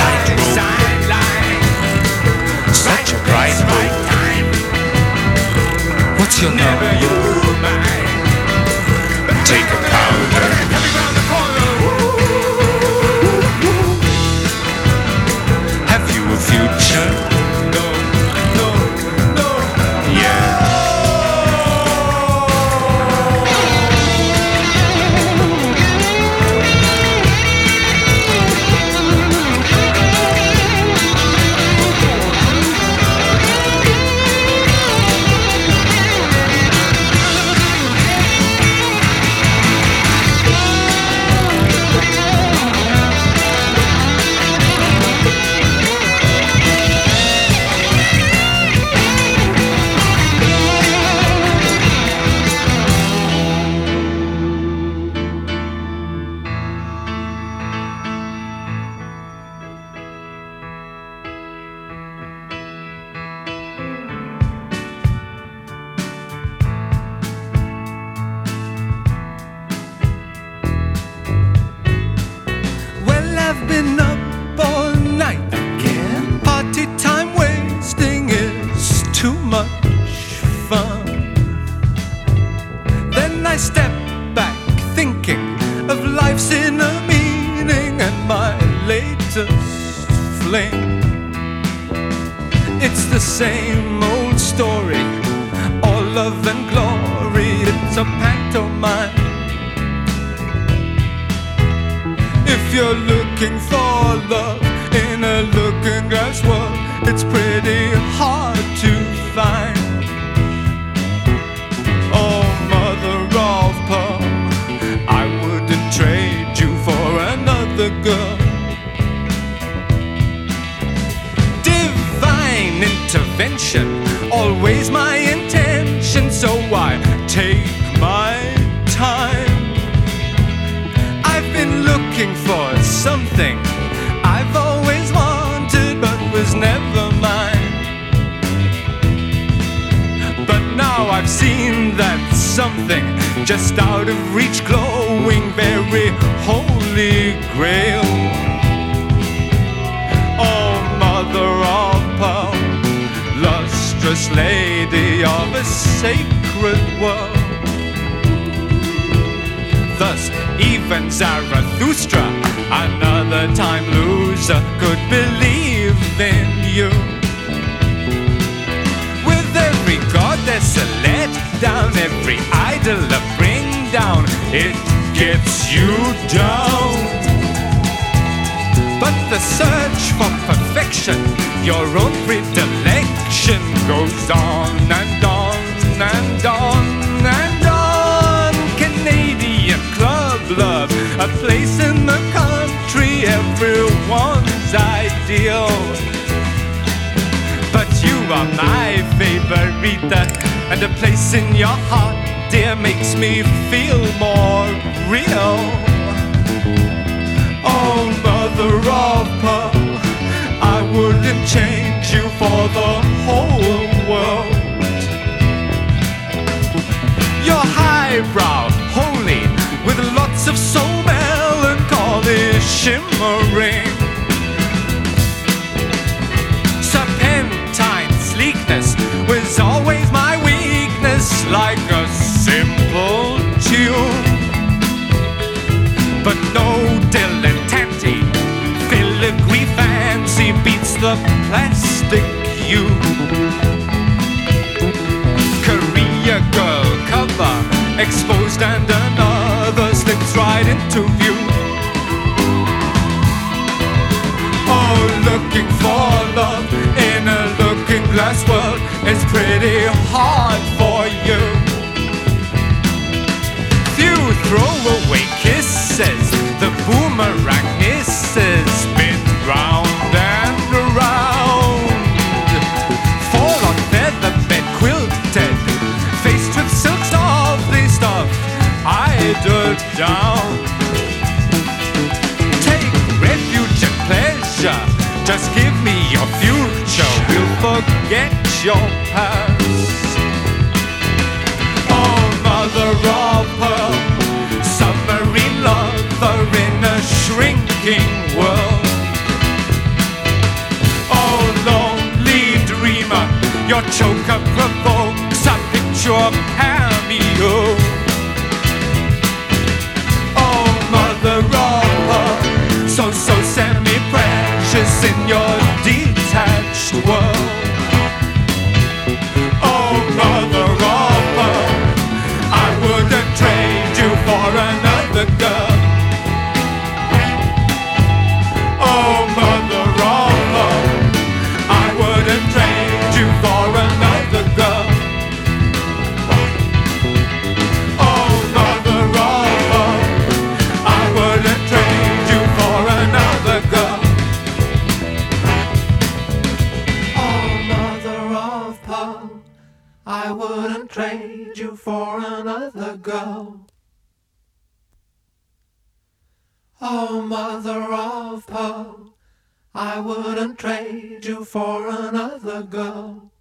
sideline. Such a bright hope. What's your Never number? you mind. Take a powder. Coming round the corner. Have you a future? No, no, no. Yeah. Well, I've been up all night again. Party time wasting is too much fun. Then I step back thinking of life's inner meaning and my latest fling. It's the same old story, all love and glory. It's a pantomime. If you're looking for love in a looking glass world, it's pretty hard to find. Oh, mother of pearl, I wouldn't trade you for another girl. Divine intervention, always my intention, so I take my time. I've been looking for something I've always wanted but was never mine. But now I've seen that something just out of reach, glowing very holy grail. Oh, mother of pearl, lustrous lady of a sacred world. Thus, even Zarathustra, another time loser, could believe in you. With every goddess a let down, every idol a bring down, it gets you down. But the search for perfection, your own predilection, goes on and on and on and on. Canadian club love, a place in the country, everyone's ideal. But you are my favorita, and a place in your heart, dear, makes me feel more real. Oh, mother of pearl, I wouldn't change you for the whole world. Your highbrow, holy, with lots of soul melancholy shimmering. Serpentine sleekness was always my weakness, like a simple tune. But no dilettante, filigree fancy beats the plastic you. Korea girl cover, exposed and another slips right into view. Oh, looking for love in a looking glass world is pretty hard for you. Few throwaway kisses, the boomerang misses, spin round and around. Fall on feather bed quilted, faced with silk softly stuffed, eidered down. Take refuge and pleasure, just give me your future, we'll forget your past. Oh, mother of pearl, submarine lover in a shrinking world. Your choker provokes a picture of cameo. Oh, mother of so semi-precious in your detached world. Oh, mother of I wouldn't trade you for another girl. Oh, mother of I wouldn't trade you for another girl. Oh, mother of I wouldn't trade you for another girl. Oh, mother of pearl, I wouldn't trade you for another girl. Oh, mother of pearl, I wouldn't trade you for another girl.